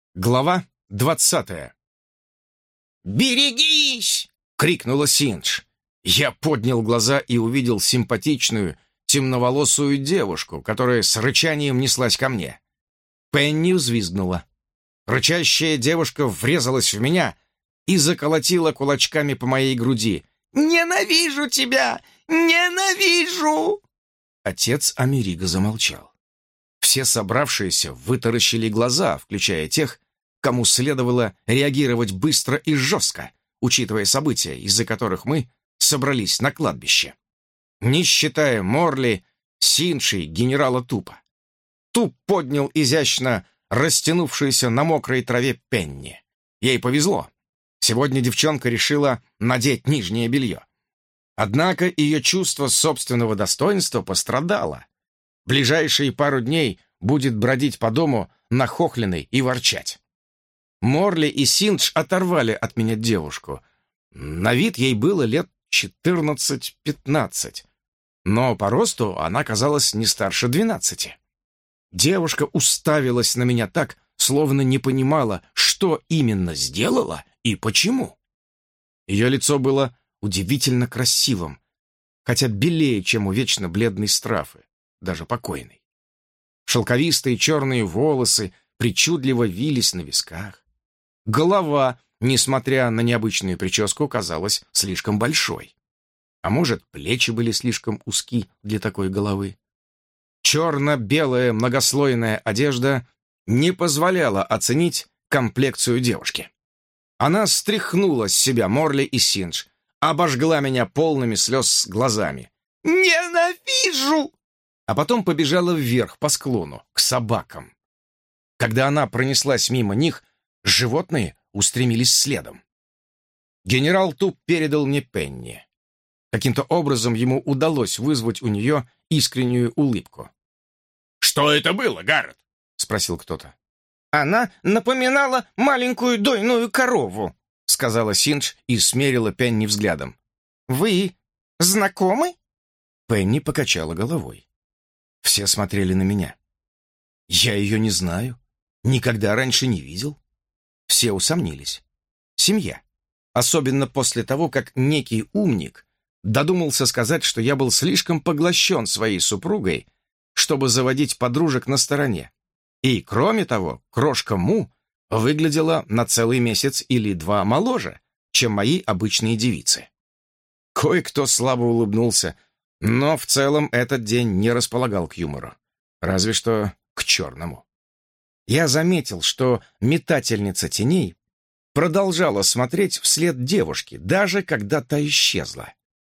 Глава 20. «Берегись!» — крикнула Синдж. Я поднял глаза и увидел симпатичную, темноволосую девушку, которая с рычанием неслась ко мне. Пенни взвизгнула. Рычащая девушка врезалась в меня и заколотила кулачками по моей груди. «Ненавижу тебя! Ненавижу!» Отец Америго замолчал. Все собравшиеся вытаращили глаза, включая тех, кому следовало реагировать быстро и жестко, учитывая события, из-за которых мы собрались на кладбище. Не считая Морли, Синши, генерала Тупа. Туп поднял изящно растянувшуюся на мокрой траве Пенни. Ей повезло. Сегодня девчонка решила надеть нижнее белье. Однако ее чувство собственного достоинства пострадало. Ближайшие пару дней будет бродить по дому нахохленной и ворчать. Морли и Синдж оторвали от меня девушку. На вид ей было лет 14-15, но по росту она казалась не старше 12. Девушка уставилась на меня так, словно не понимала, что именно сделала и почему. Ее лицо было удивительно красивым, хотя белее, чем у вечно бледной Страфы, даже покойной. Шелковистые черные волосы причудливо вились на висках. Голова, несмотря на необычную прическу, казалась слишком большой. А может, плечи были слишком узки для такой головы. Черно-белая многослойная одежда не позволяла оценить комплекцию девушки. Она стряхнула с себя Морли и Синдж, обожгла меня полными слез глазами. «Ненавижу!» А потом побежала вверх по склону, к собакам. Когда она пронеслась мимо них, животные устремились следом. Генерал Туп передал мне Пенни. Каким-то образом ему удалось вызвать у нее искреннюю улыбку. «Что это было, Гаррет?» — спросил кто-то. «Она напоминала маленькую дойную корову», — сказала Синдж и смерила Пенни взглядом. «Вы знакомы?» Пенни покачала головой. Все смотрели на меня. Я ее не знаю, никогда раньше не видел. Все усомнились. Семья. Особенно после того, как некий умник додумался сказать, что я был слишком поглощен своей супругой, чтобы заводить подружек на стороне. И, кроме того, крошка Му выглядела на целый месяц или два моложе, чем мои обычные девицы. Кое-кто слабо улыбнулся, но в целом этот день не располагал к юмору. Разве что к черному. Я заметил, что метательница теней продолжала смотреть вслед девушки, даже когда та исчезла.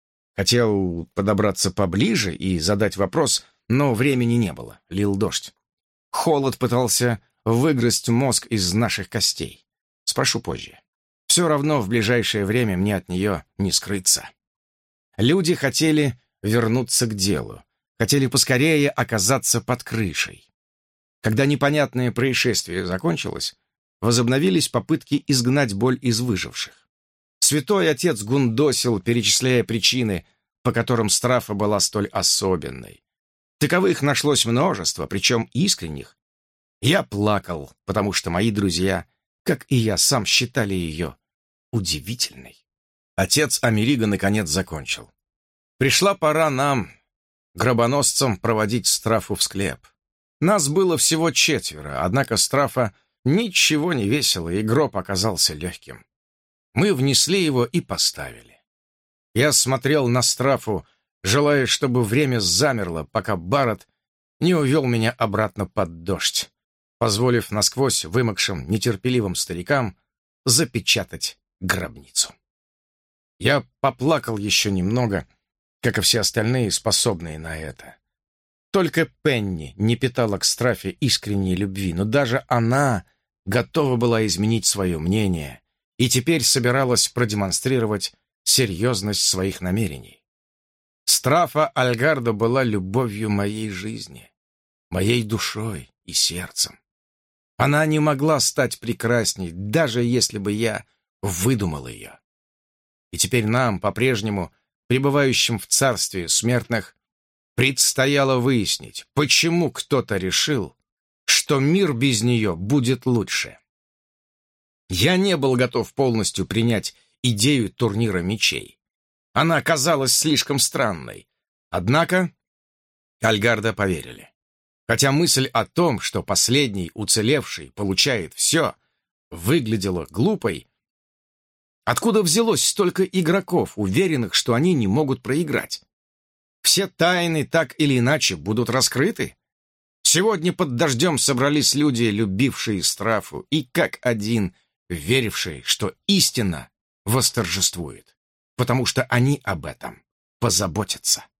Хотел подобраться поближе и задать вопрос, но времени не было, лил дождь. Холод пытался выгрызть мозг из наших костей. Спрошу позже. Все равно в ближайшее время мне от нее не скрыться. Люди хотели вернуться к делу, хотели поскорее оказаться под крышей. Когда непонятное происшествие закончилось, возобновились попытки изгнать боль из выживших. Святой отец гундосил, перечисляя причины, по которым Страфа была столь особенной. Таковых нашлось множество, причем искренних. Я плакал, потому что мои друзья, как и я сам, считали ее удивительной. Отец Америго наконец закончил. Пришла пора нам, гробоносцам, проводить Страфу в склеп. Нас было всего 4, однако Страфа ничего не весила, и гроб оказался легким. Мы внесли его и поставили. Я смотрел на Страфу, желая, чтобы время замерло, пока Барретт не увел меня обратно под дождь, позволив насквозь вымокшим, нетерпеливым старикам запечатать гробницу. Я поплакал еще немного, как и все остальные, способные на это. Только Пенни не питала к Страфе искренней любви, но даже она готова была изменить свое мнение и теперь собиралась продемонстрировать серьезность своих намерений. Страфа Альгардо была любовью моей жизни, моей душой и сердцем. Она не могла стать прекрасней, даже если бы я выдумал ее. И теперь нам, по-прежнему пребывающим в царстве смертных, предстояло выяснить, почему кто-то решил, что мир без нее будет лучше. Я не был готов полностью принять идею турнира мечей. Она оказалась слишком странной. Однако Альгарда поверили. Хотя мысль о том, что последний уцелевший получает все, выглядела глупой. Откуда взялось столько игроков, уверенных, что они не могут проиграть? Все тайны так или иначе будут раскрыты? Сегодня под дождем собрались люди, любившие Страфу, и как один верившие, что истина восторжествует, потому что они об этом позаботятся.